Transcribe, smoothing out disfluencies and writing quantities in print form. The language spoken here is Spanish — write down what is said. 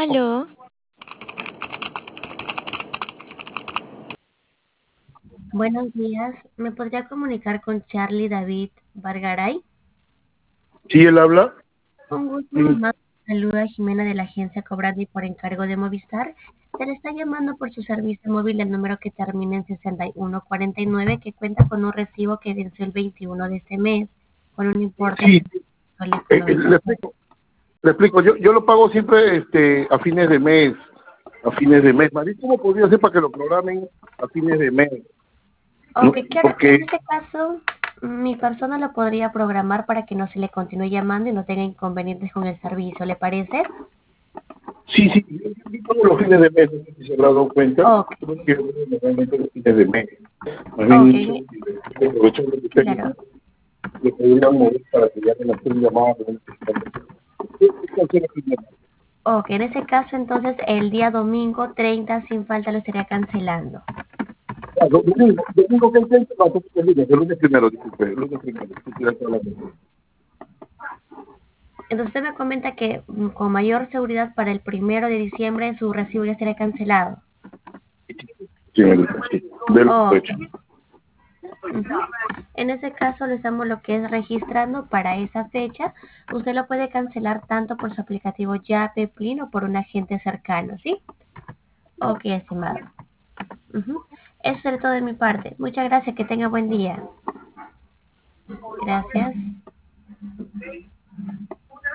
Aló, Buenos días, ¿me podría comunicar con Charlie David Bargaray? Sí, él habla. Un gusto, mi Mm, mamá. Saluda a Jimena de la agencia Cobrando y por encargo de Movistar. Se le está llamando por su servicio móvil el número que termina en 6149 que cuenta con un recibo que venció el 21 de este mes con un importe de Sí, soles con 90 le centavos. explico. Le explico. Yo lo pago siempre a fines de mes. A fines de mes. María, ¿cómo podría ser para que lo programen a fines de mes? Ok, No, claro, porque, en este caso, mi persona lo podría programar para que no se le continúe llamando y no tenga inconvenientes con el servicio, ¿le parece? sí, yo pago los fines de mes, no sé si se habrá dado cuenta. Ok, Creo que yo pago normalmente los fines de mes. Más ok, bien, aprovechando que usted claro. le podrían mover para que ya me estén llamando. ¿Cuál será el problema? Ok, en ese caso entonces el día domingo 30 sin falta lo estaría cancelando. Domingo que el no, el lunes primero, disculpe, el lunes primero, estoy tirando la mano. Entonces usted me comenta que con mayor seguridad para el 1 de diciembre su recibo ya estaría cancelado. Señorita, sí, de lo Ok. hecho. Ujú. En ese caso le estamos lo que es registrando para esa fecha. Usted lo puede cancelar tanto por su aplicativo Yape, Plin o por un agente cercano, ¿sí? Ok, estimado. Ujú. Eso es todo de mi parte. Muchas gracias, que tenga buen día. Gracias.